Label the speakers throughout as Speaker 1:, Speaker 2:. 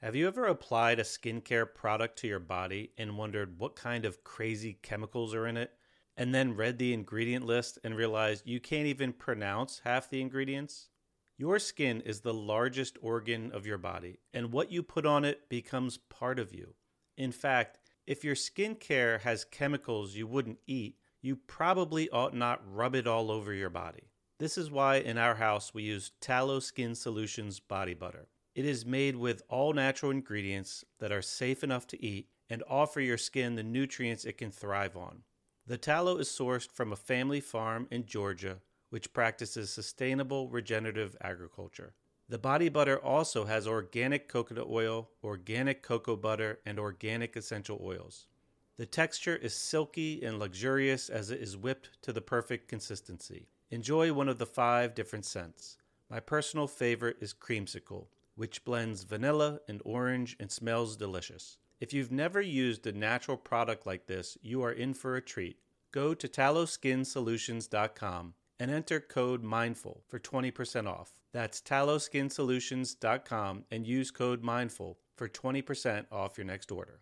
Speaker 1: Have you ever applied a skincare product to your body and wondered what kind of crazy chemicals are in it, and then read the ingredient list and realized you can't even pronounce half the ingredients? Your skin is the largest organ of your body, and what you put on it becomes part of you. In fact, if your skincare has chemicals you wouldn't eat, you probably ought not rub it all over your body. This is why in our house we use Tallow Skin Solutions body butter. It is made with all natural ingredients that are safe enough to eat and offer your skin the nutrients it can thrive on. The tallow is sourced from a family farm in Georgia, which practices sustainable regenerative agriculture. The body butter also has organic coconut oil, organic cocoa butter, and organic essential oils. The texture is silky and luxurious as it is whipped to the perfect consistency. Enjoy one of the 5 different scents. My personal favorite is Creamsicle, which blends vanilla and orange and smells delicious. If you've never used a natural product like this, you are in for a treat. Go to tallowskinsolutions.com and enter code MINDFUL for 20% off. That's tallowskinsolutions.com and use code MINDFUL for 20% off your next order.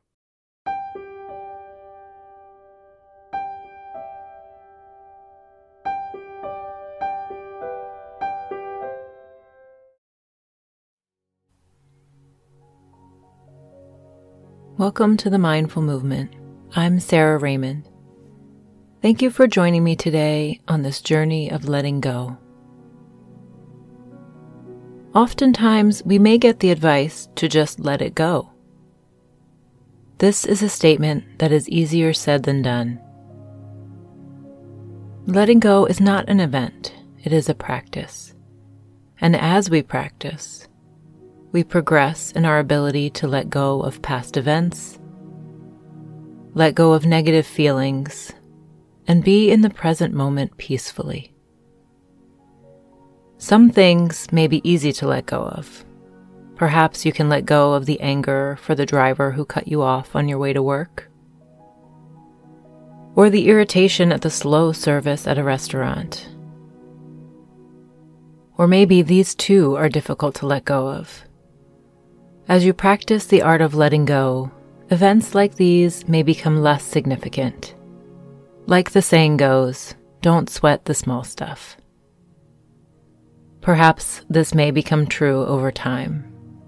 Speaker 2: Welcome to the Mindful Movement. I'm Sarah Raymond. Thank you for joining me today on this journey of letting go. Oftentimes, we may get the advice to just let it go. This is a statement that is easier said than done. Letting go is not an event, it is a practice. And as we practice, we progress in our ability to let go of past events, let go of negative feelings, and be in the present moment peacefully. Some things may be easy to let go of. Perhaps you can let go of the anger for the driver who cut you off on your way to work, or the irritation at the slow service at a restaurant. Or maybe these too are difficult to let go of. As you practice the art of letting go, events like these may become less significant. Like the saying goes, don't sweat the small stuff. Perhaps this may become true over time.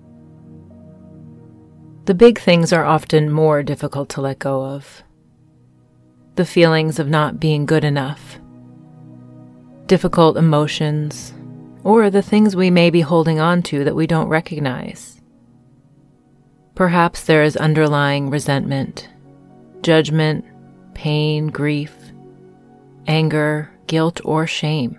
Speaker 2: The big things are often more difficult to let go of. The feelings of not being good enough, difficult emotions, or the things we may be holding on to that we don't recognize. Perhaps there is underlying resentment, judgment, pain, grief, anger, guilt, or shame.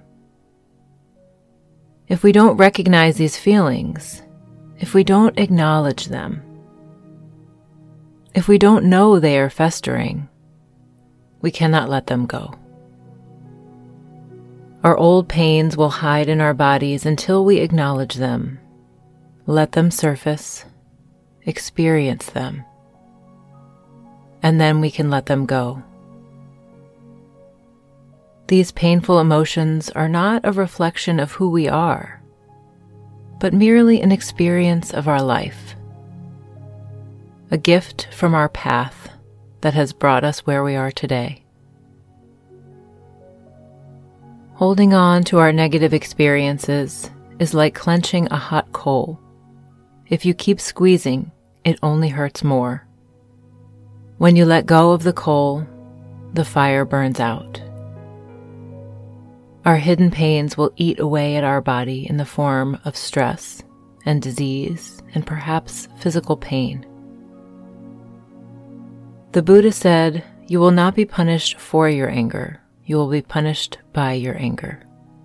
Speaker 2: If we don't recognize these feelings, if we don't acknowledge them, if we don't know they are festering, we cannot let them go. Our old pains will hide in our bodies until we acknowledge them, let them surface, experience them, and then we can let them go. These painful emotions are not a reflection of who we are, but merely an experience of our life, a gift from our path that has brought us where we are today. Holding on to our negative experiences is like clenching a hot coal. If you keep squeezing, it only hurts more. When you let go of the coal, the fire burns out. Our hidden pains will eat away at our body in the form of stress and disease and perhaps physical pain. The Buddha said, "You will not be punished for your anger. You will be punished by your anger."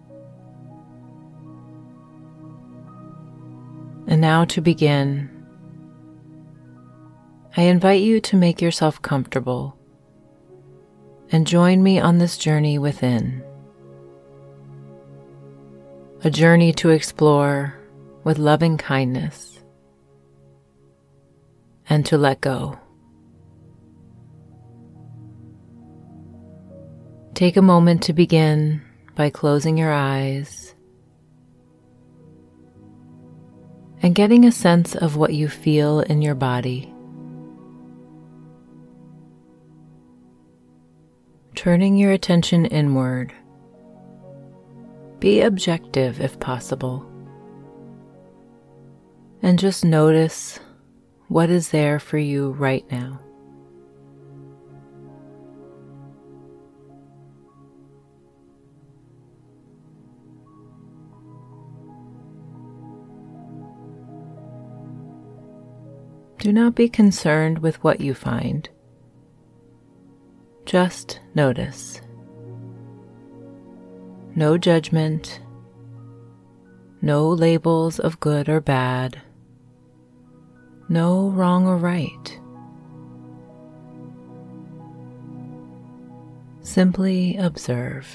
Speaker 2: And now to begin, I invite you to make yourself comfortable and join me on this journey within. A journey to explore with loving kindness and to let go. Take a moment to begin by closing your eyes and getting a sense of what you feel in your body. Turning your attention inward. Be objective if possible, and just notice what is there for you right now. Do not be concerned with what you find. Just notice. No judgment, no labels of good or bad, no wrong or right. Simply observe.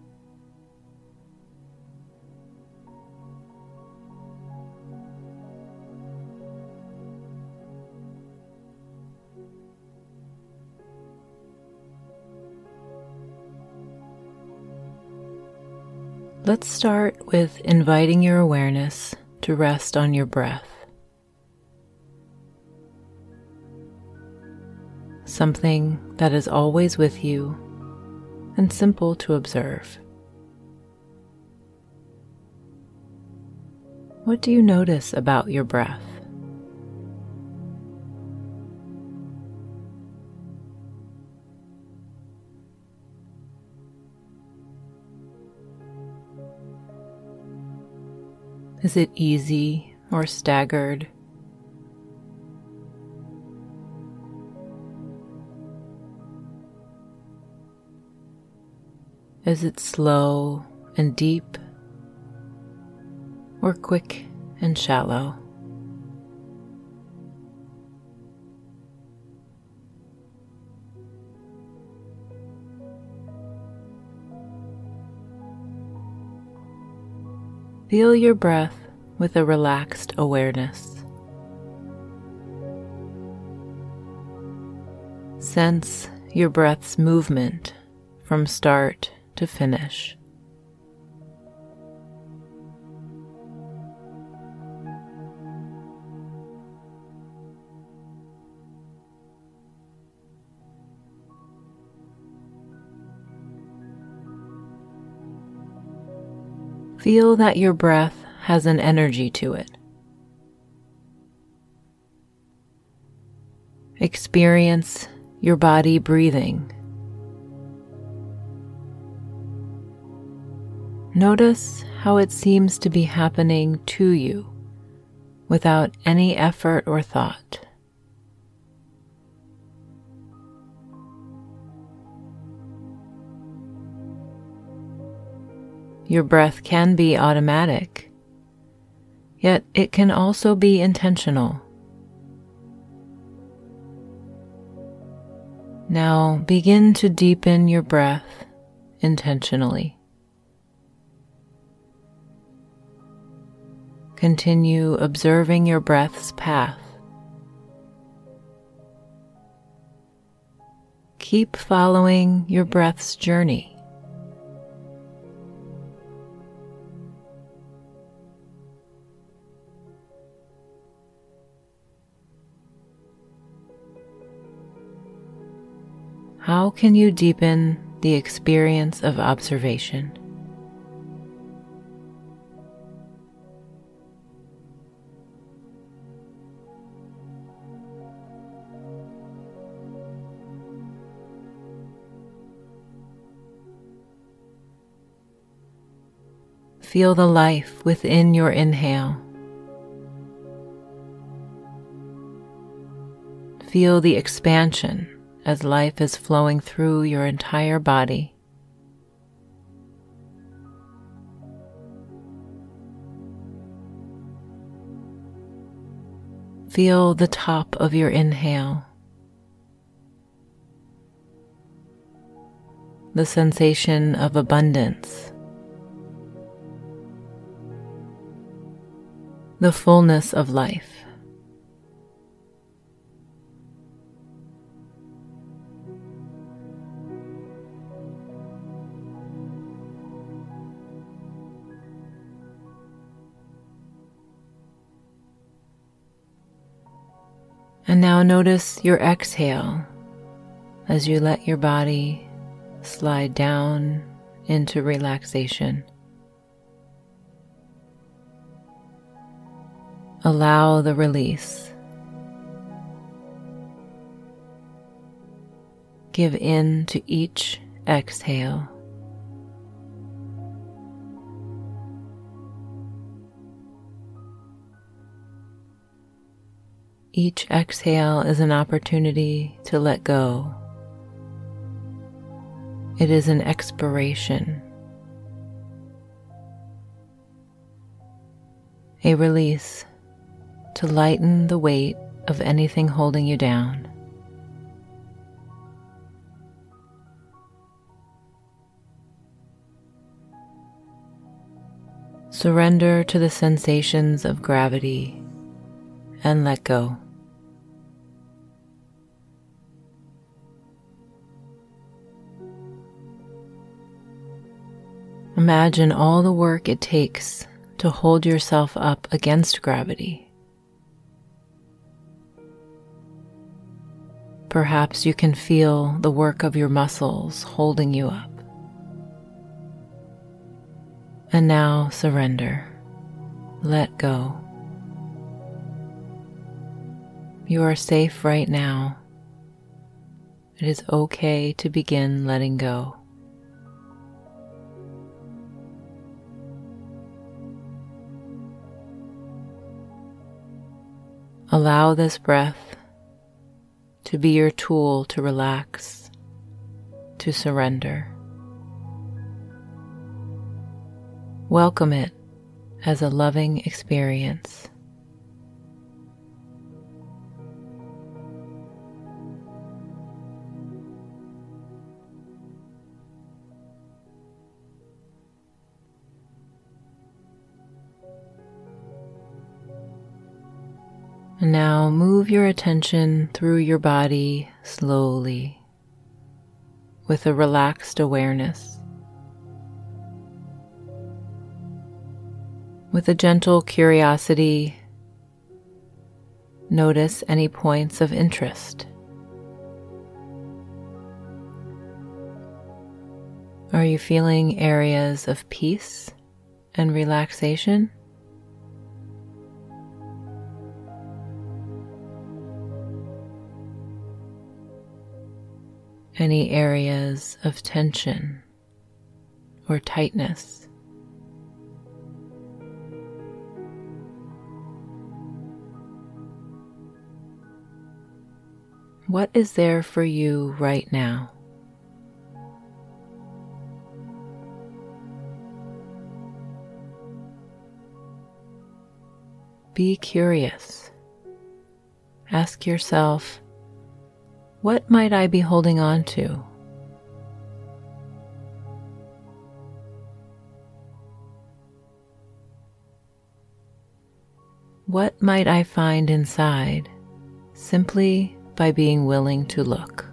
Speaker 2: Let's start with inviting your awareness to rest on your breath. Something that is always with you and simple to observe. What do you notice about your breath? Is it easy or staggered? Is it slow and deep or quick and shallow? Feel your breath with a relaxed awareness. Sense your breath's movement from start to finish. Feel that your breath has an energy to it. Experience your body breathing. Notice how it seems to be happening to you without any effort or thought. Your breath can be automatic, yet it can also be intentional. Now begin to deepen your breath intentionally. Continue observing your breath's path. Keep following your breath's journey. How can you deepen the experience of observation? Feel the life within your inhale. Feel the expansion as life is flowing through your entire body. Feel the top of your inhale, the sensation of abundance, the fullness of life. And now notice your exhale as you let your body slide down into relaxation. Allow the release. Give in to each exhale. Each exhale is an opportunity to let go. It is an expiration, a release to lighten the weight of anything holding you down. Surrender to the sensations of gravity and let go. Imagine all the work it takes to hold yourself up against gravity. Perhaps you can feel the work of your muscles holding you up. And now surrender. Let go. You are safe right now. It is okay to begin letting go. Allow this breath to be your tool to relax, to surrender. Welcome it as a loving experience. And now move your attention through your body slowly with a relaxed awareness. With a gentle curiosity, notice any points of interest. Are you feeling areas of peace and relaxation? Any areas of tension or tightness? What is there for you right now? Be curious. Ask yourself, what might I be holding on to? What might I find inside simply by being willing to look?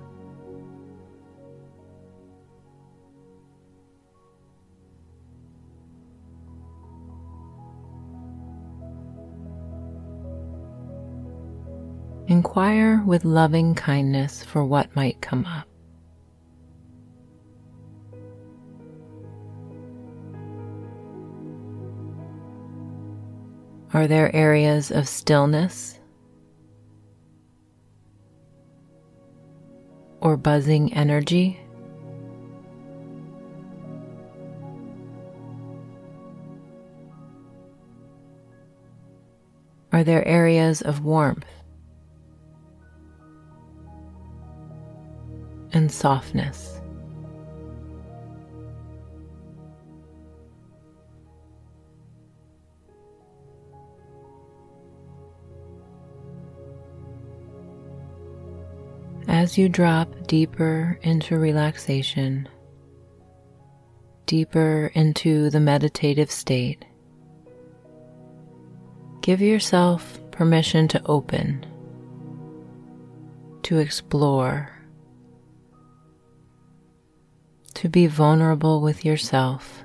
Speaker 2: Inquire with loving kindness for what might come up. Are there areas of stillness or buzzing energy? Are there areas of warmth and softness? As you drop deeper into relaxation, deeper into the meditative state, give yourself permission to open, to explore, to be vulnerable with yourself,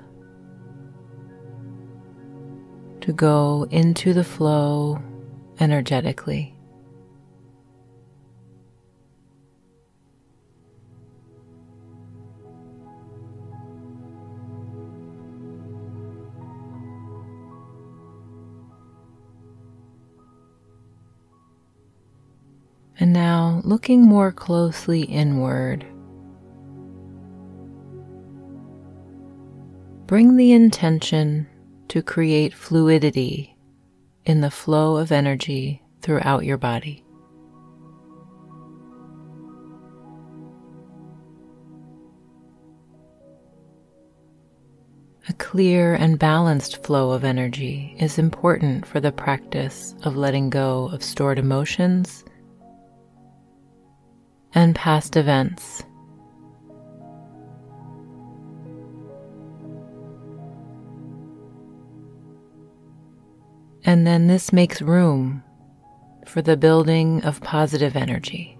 Speaker 2: to go into the flow energetically. And now, looking more closely inward, bring the intention to create fluidity in the flow of energy throughout your body. A clear and balanced flow of energy is important for the practice of letting go of stored emotions and past events. And then this makes room for the building of positive energy.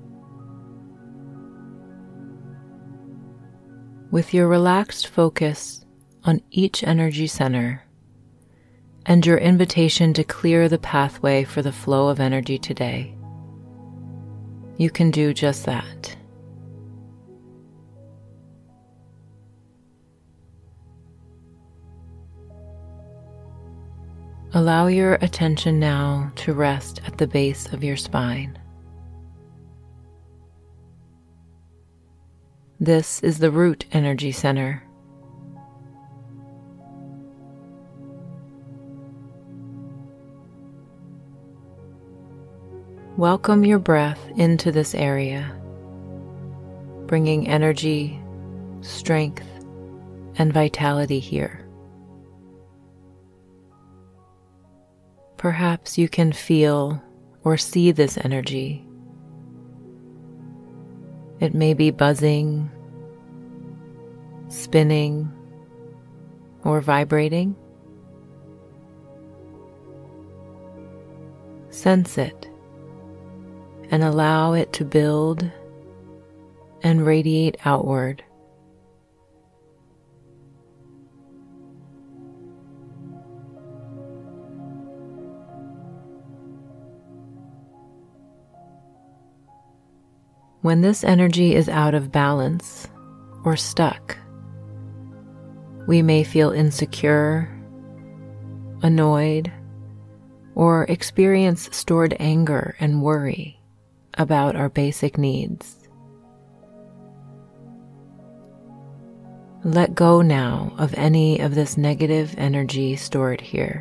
Speaker 2: With your relaxed focus on each energy center and your invitation to clear the pathway for the flow of energy today, you can do just that. Allow your attention now to rest at the base of your spine. This is the root energy center. Welcome your breath into this area, bringing energy, strength, and vitality here. Perhaps you can feel or see this energy. It may be buzzing, spinning, or vibrating. Sense it and allow it to build and radiate outward. When this energy is out of balance or stuck, we may feel insecure, annoyed, or experience stored anger and worry about our basic needs. Let go now of any of this negative energy stored here.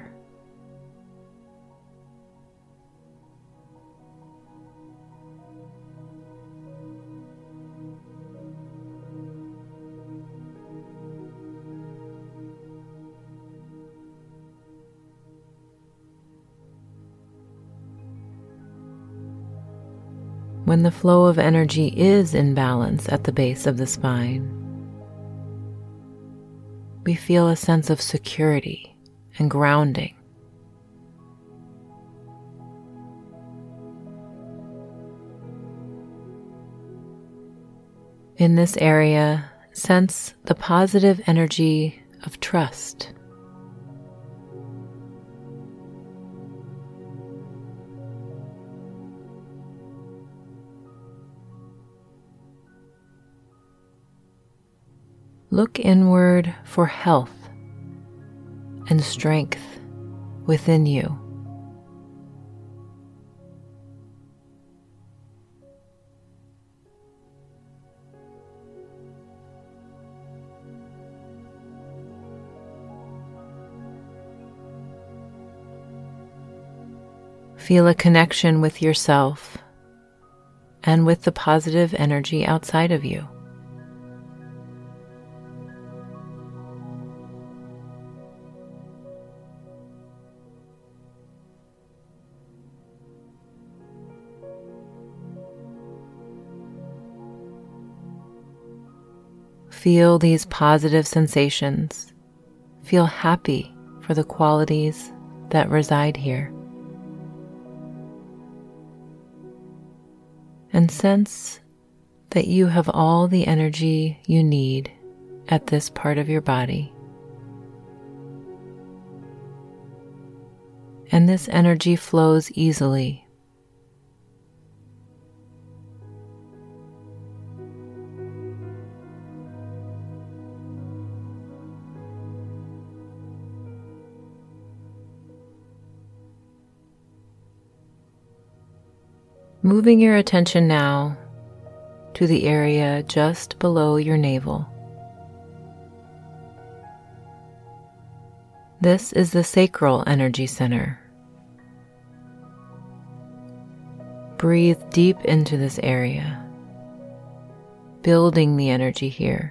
Speaker 2: When the flow of energy is in balance at the base of the spine, we feel a sense of security and grounding. In this area, sense the positive energy of trust. Look inward for health and strength within you. Feel a connection with yourself and with the positive energy outside of you. Feel these positive sensations. Feel happy for the qualities that reside here. And sense that you have all the energy you need at this part of your body. And this energy flows easily. Moving your attention now to the area just below your navel. This is the sacral energy center. Breathe deep into this area, building the energy here.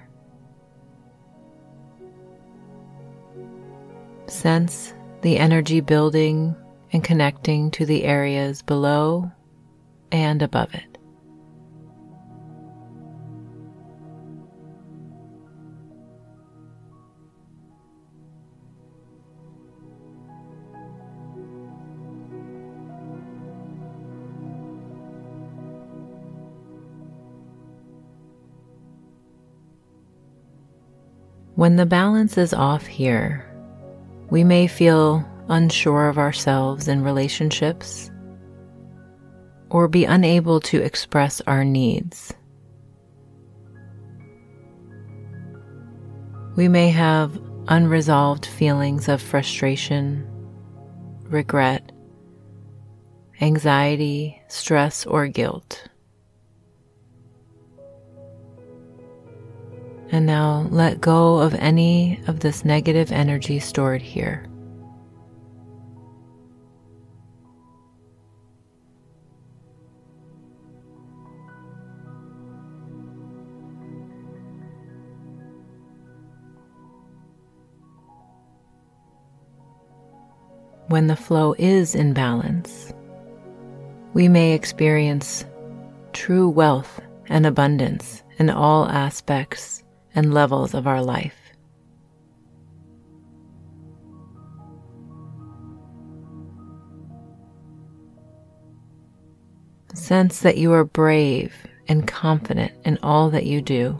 Speaker 2: Sense the energy building and connecting to the areas below and above it. When the balance is off here, we may feel unsure of ourselves in relationships or be unable to express our needs. We may have unresolved feelings of frustration, regret, anxiety, stress, or guilt. And now let go of any of this negative energy stored here. When the flow is in balance, we may experience true wealth and abundance in all aspects and levels of our life. Sense that you are brave and confident in all that you do.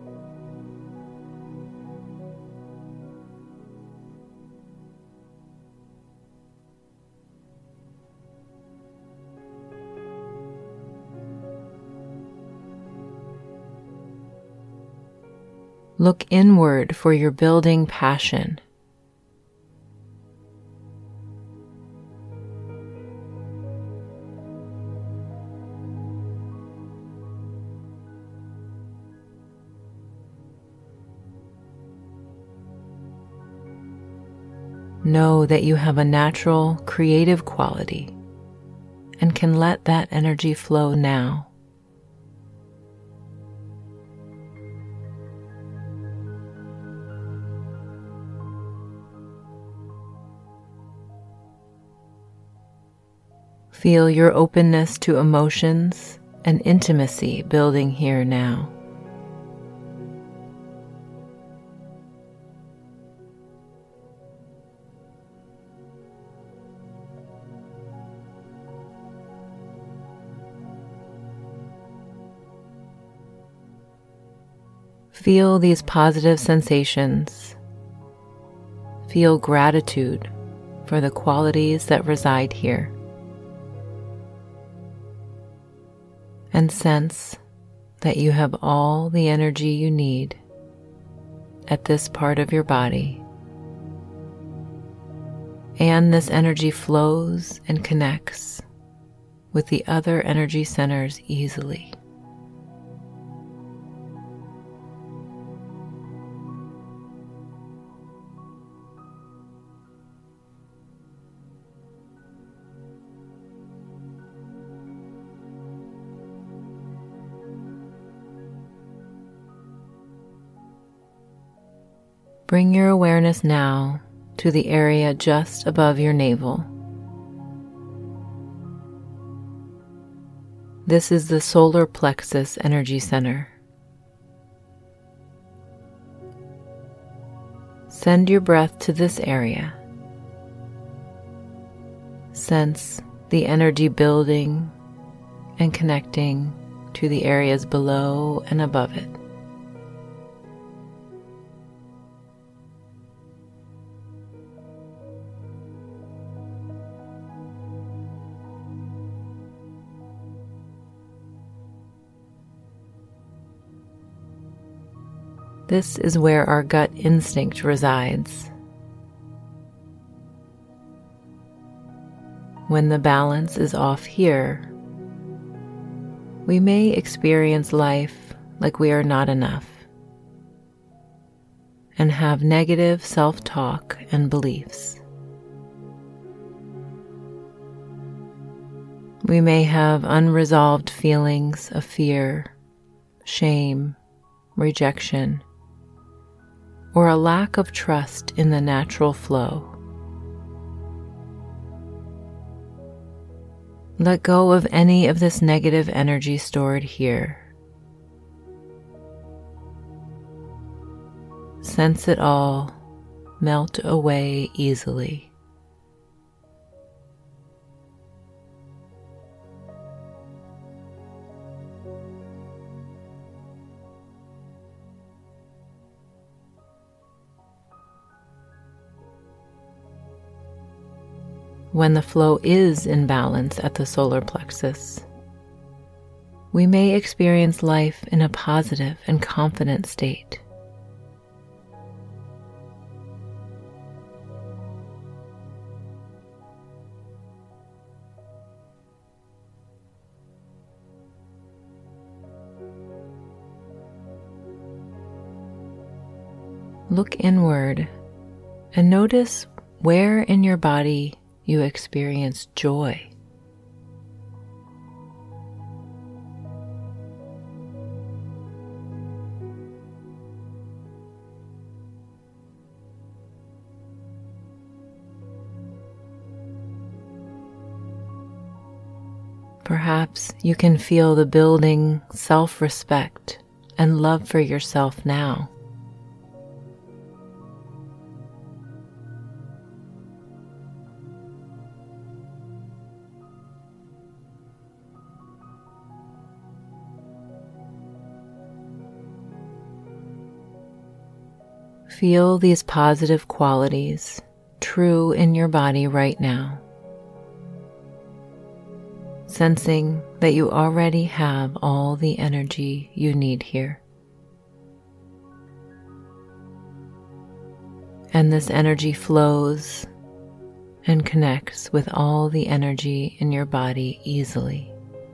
Speaker 2: Look inward for your building passion. Know that you have a natural, creative quality and can let that energy flow now. Feel your openness to emotions and intimacy building here now. Feel these positive sensations. Feel gratitude for the qualities that reside here. And sense that you have all the energy you need at this part of your body. And this energy flows and connects with the other energy centers easily. Bring your awareness now to the area just above your navel. This is the solar plexus energy center. Send your breath to this area. Sense the energy building and connecting to the areas below and above it. This is where our gut instinct resides. When the balance is off here, we may experience life like we are not enough and have negative self-talk and beliefs. We may have unresolved feelings of fear, shame, rejection, or a lack of trust in the natural flow. Let go of any of this negative energy stored here. Sense it all melt away easily. When the flow is in balance at the solar plexus, we may experience life in a positive and confident state. Look inward and notice where in your body you experience joy. Perhaps you can feel the building self-respect and love for yourself now. Feel these positive qualities true in your body right now, sensing that you already have all the energy you need here. And this energy flows and connects with all the energy in your body easily.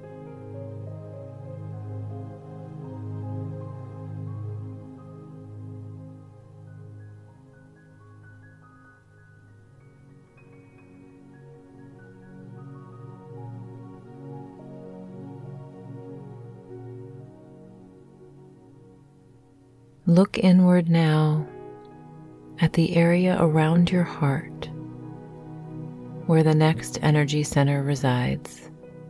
Speaker 2: Look inward now at the area around your heart where the next energy center resides.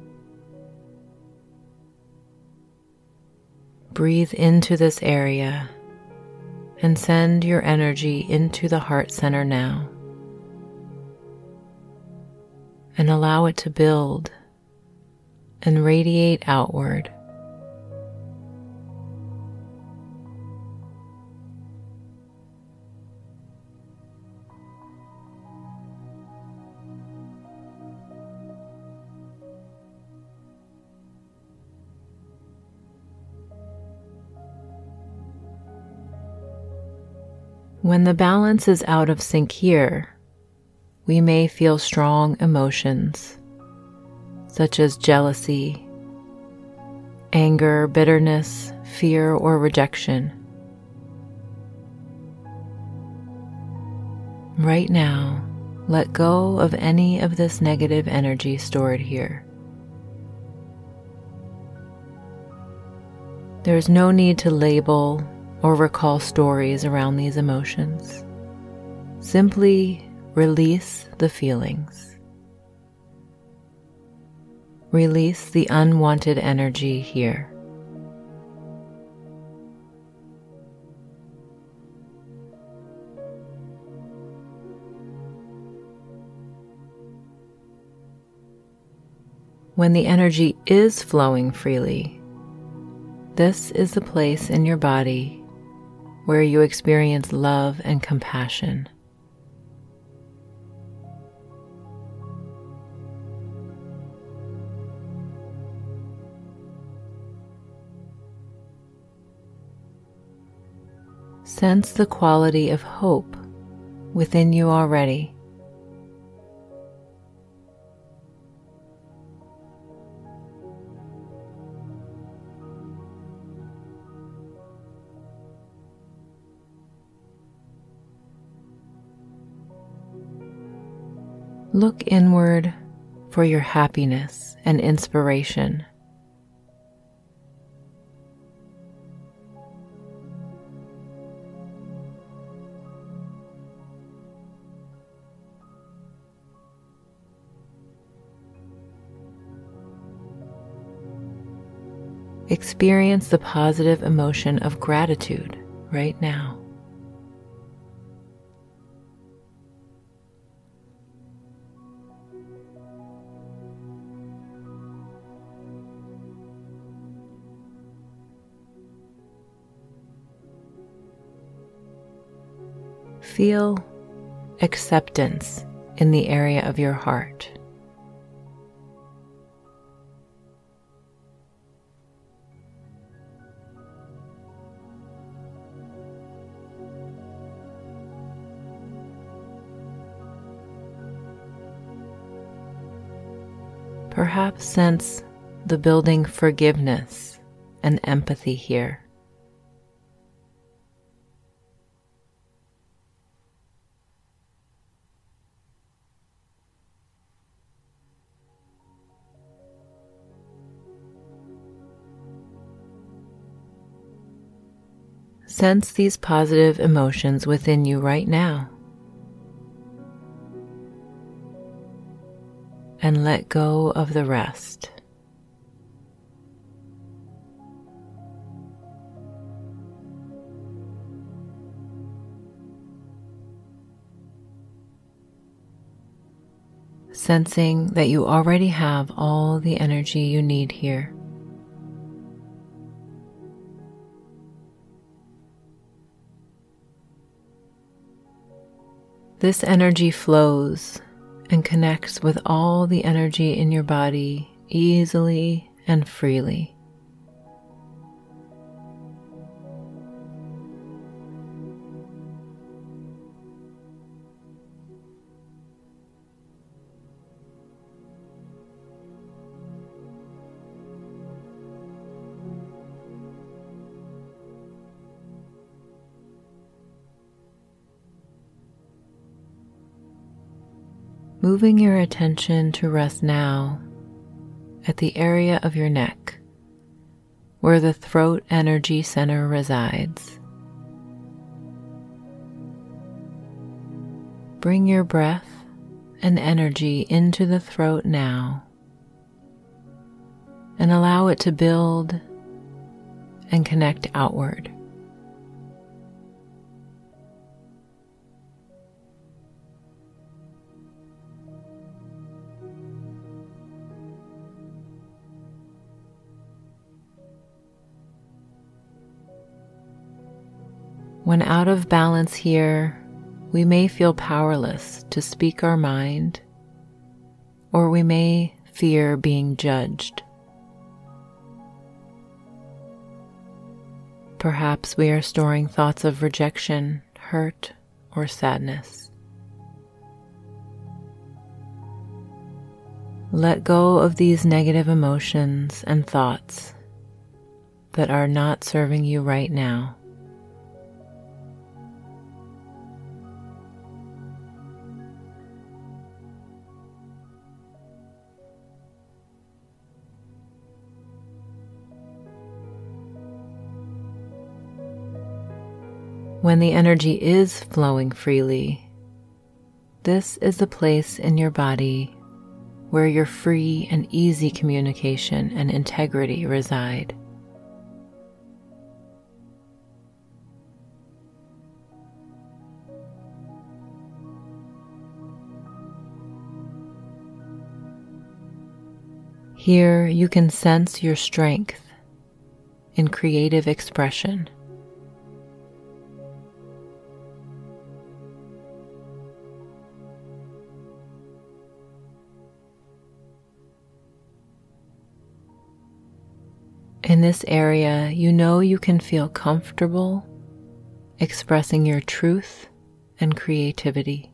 Speaker 2: Breathe into this area and send your energy into the heart center now, and allow it to build and radiate outward. When the balance is out of sync here, we may feel strong emotions such as jealousy, anger, bitterness, fear, or rejection. Right now, let go of any of this negative energy stored here. There is no need to label or recall stories around these emotions. Simply release the feelings. Release the unwanted energy here. When the energy is flowing freely, this is the place in your body where you experience love and compassion. Sense the quality of hope within you already. Look inward for your happiness and inspiration. Experience the positive emotion of gratitude right now. Feel acceptance in the area of your heart. Perhaps sense the building forgiveness and empathy here. Sense these positive emotions within you right now. And let go of the rest. Sensing that you already have all the energy you need here. This energy flows and connects with all the energy in your body easily and freely. Moving your attention to rest now at the area of your neck, where the throat energy center resides. Bring your breath and energy into the throat now, and allow it to build and connect outward. When out of balance here, we may feel powerless to speak our mind, or we may fear being judged. Perhaps we are storing thoughts of rejection, hurt, or sadness. Let go of these negative emotions and thoughts that are not serving you right now. When the energy is flowing freely, this is the place in your body where your free and easy communication and integrity reside. Here you can sense your strength in creative expression. In this area, you know you can feel comfortable expressing your truth and creativity.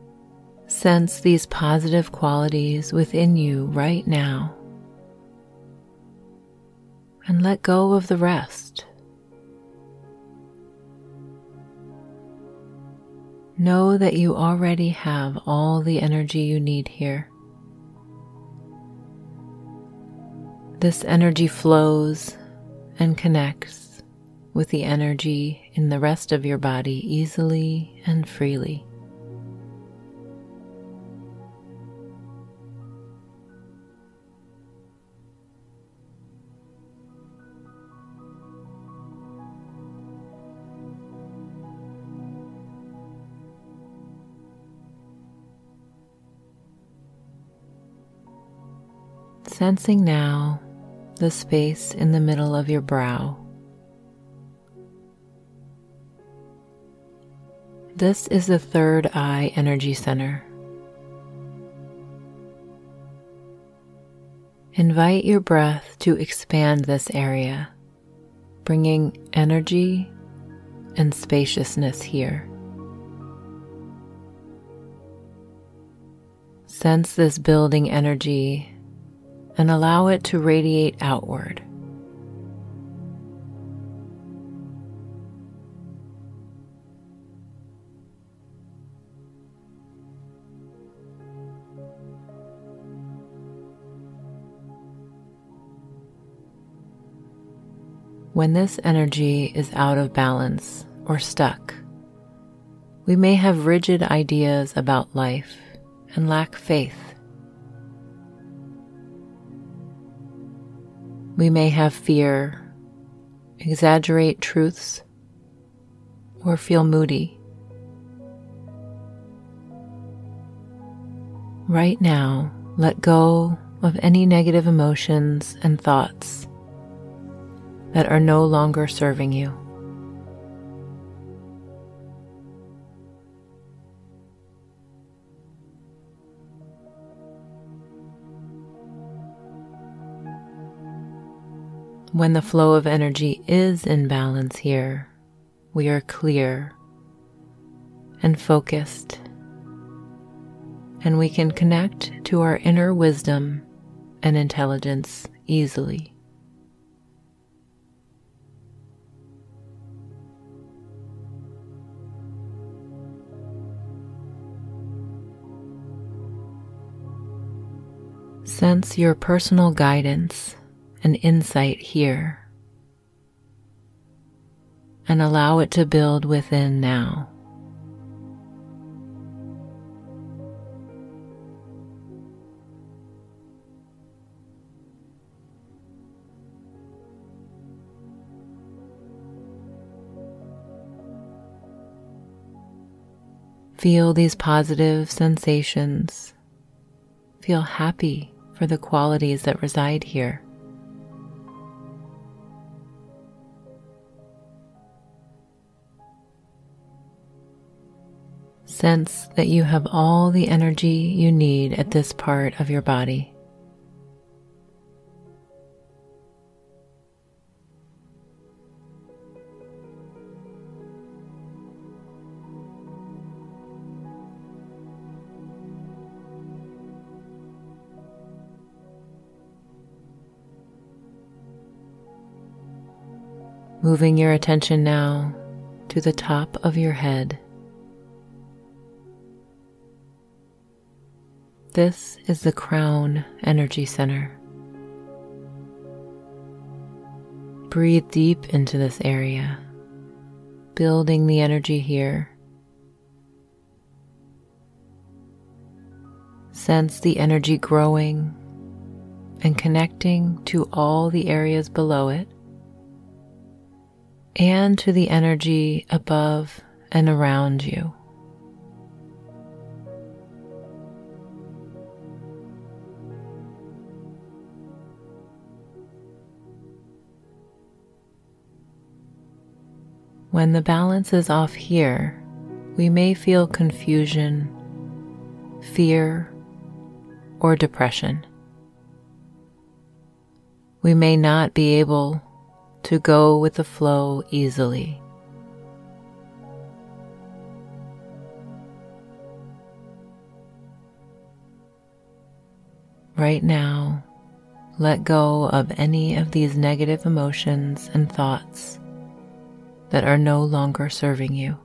Speaker 2: Sense these positive qualities within you right now and let go of the rest. Know that you already have all the energy you need here. This energy flows and connects with the energy in the rest of your body easily and freely. Sensing now the space in the middle of your brow. This is the third eye energy center. Invite your breath to expand this area, bringing energy and spaciousness here. Sense this building energy and allow it to radiate outward. When this energy is out of balance or stuck, we may have rigid ideas about life and lack faith. We may have fear, exaggerate truths, or feel moody. Right now, let go of any negative emotions and thoughts that are no longer serving you. When the flow of energy is in balance here, we are clear and focused, and we can connect to our inner wisdom and intelligence easily. Sense your personal guidance and insight here, and allow it to build within now. Feel these positive sensations. Feel happy for the qualities that reside here. Sense that you have all the energy you need at this part of your body. Moving your attention now to the top of your head. This is the crown energy center. Breathe deep into this area, building the energy here. Sense the energy growing and connecting to all the areas below it and to the energy above and around you. When the balance is off here, we may feel confusion, fear, or depression. We may not be able to go with the flow easily. Right now, let go of any of these negative emotions and thoughts that are no longer serving you.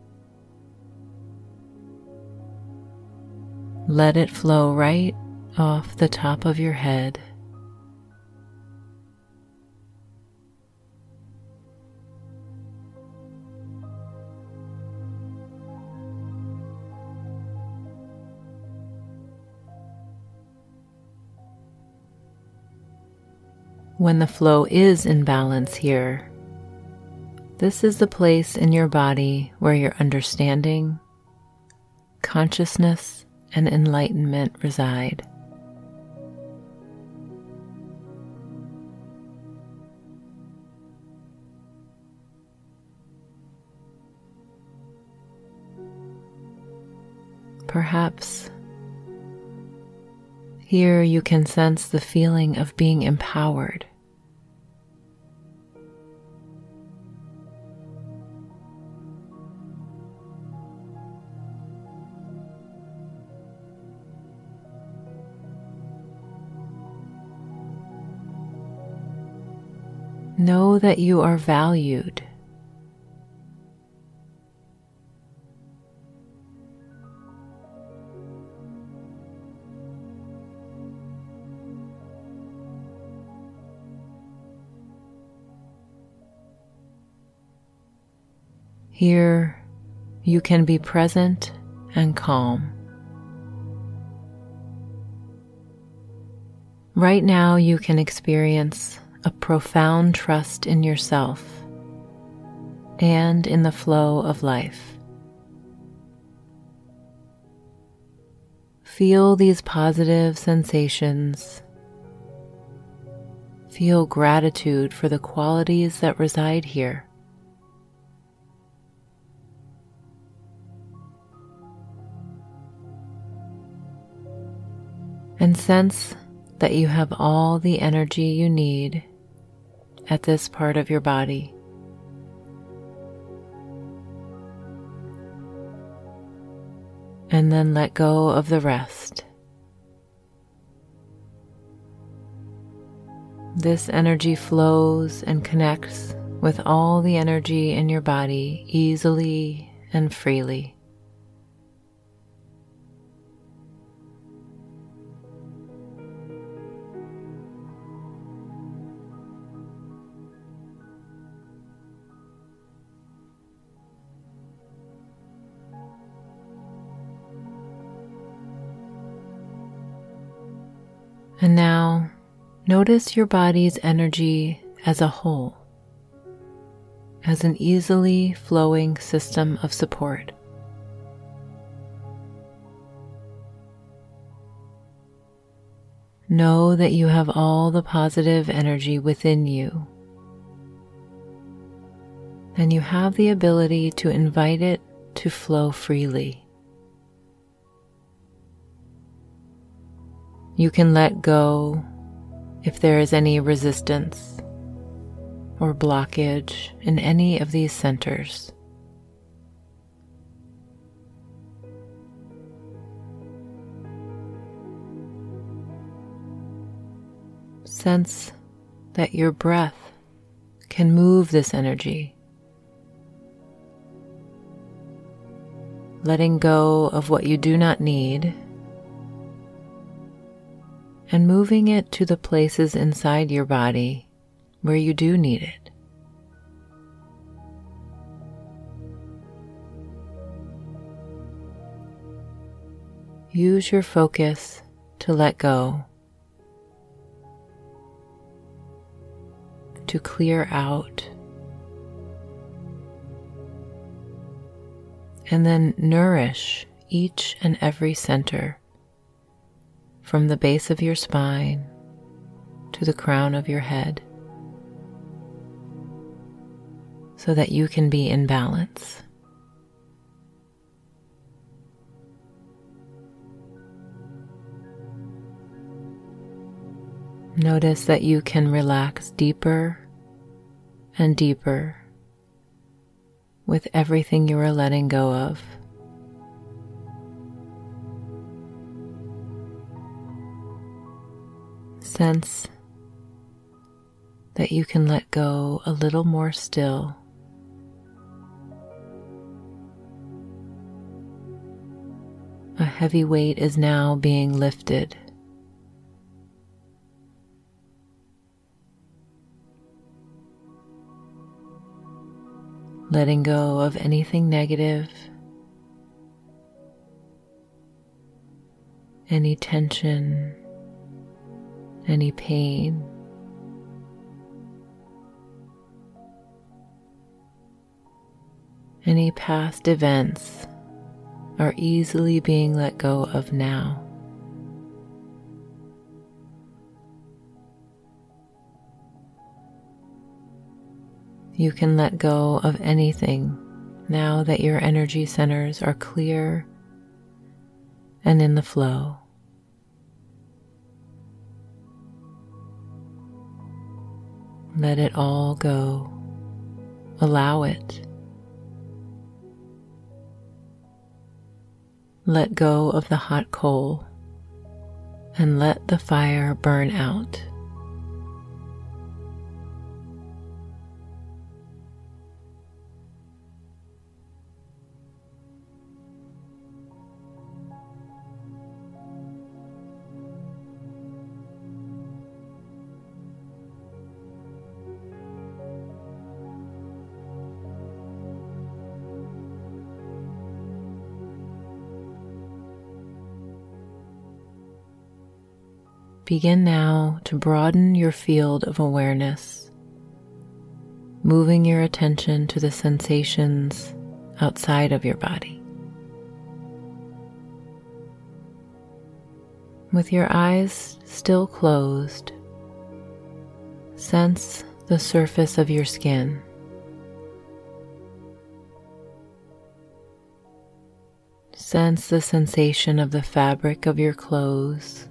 Speaker 2: Let it flow right off the top of your head. When the flow is in balance here, this is the place in your body where your understanding, consciousness, and enlightenment reside. Perhaps here you can sense the feeling of being empowered. Know that you are valued. Here, you can be present and calm. Right now, you can experience a profound trust in yourself and in the flow of life. Feel these positive sensations. Feel gratitude for the qualities that reside here. And sense that you have all the energy you need at this part of your body. And then let go of the rest. This energy flows and connects with all the energy in your body easily and freely. And now, notice your body's energy as a whole, as an easily flowing system of support. Know that you have all the positive energy within you, and you have the ability to invite it to flow freely. You can let go if there is any resistance or blockage in any of these centers. Sense that your breath can move this energy, letting go of what you do not need and moving it to the places inside your body where you do need it. Use your focus to let go, to clear out, and then nourish each and every center from the base of your spine to the crown of your head, so that you can be in balance. Notice that you can relax deeper and deeper with everything you are letting go of. Sense that you can let go a little more still. A heavy weight is now being lifted. Letting go of anything negative, any tension, any pain. Any past events are easily being let go of now. You can let go of anything now that your energy centers are clear and in the flow. Let it all go. Allow it. Let go of the hot coal and let the fire burn out. Begin now to broaden your field of awareness, moving your attention to the sensations outside of your body. With your eyes still closed, sense the surface of your skin. Sense the sensation of the fabric of your clothes.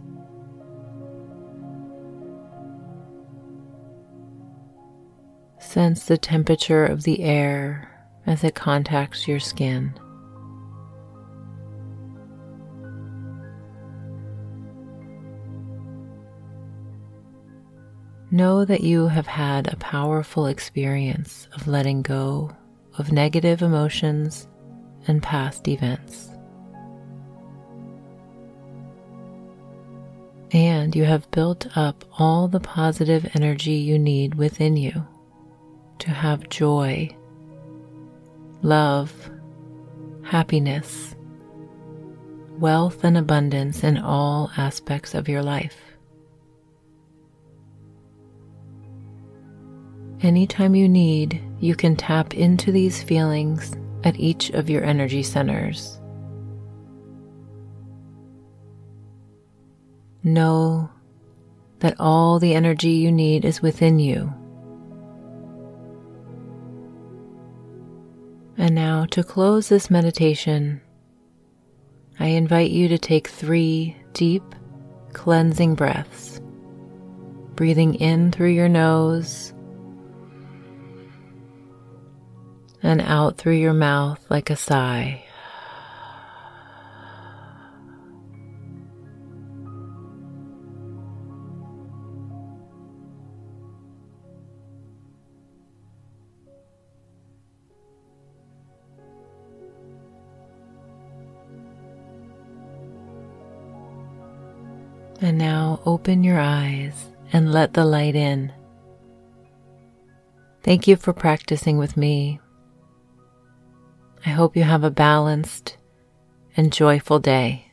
Speaker 2: Sense the temperature of the air as it contacts your skin. Know that you have had a powerful experience of letting go of negative emotions and past events. And you have built up all the positive energy you need within you to have joy, love, happiness, wealth, and abundance in all aspects of your life. Anytime you need, you can tap into these feelings at each of your energy centers. Know that all the energy you need is within you. And now, to close this meditation, I invite you to take 3 deep, cleansing breaths, breathing in through your nose and out through your mouth like a sigh. And now open your eyes and let the light in. Thank you for practicing with me. I hope you have a balanced and joyful day.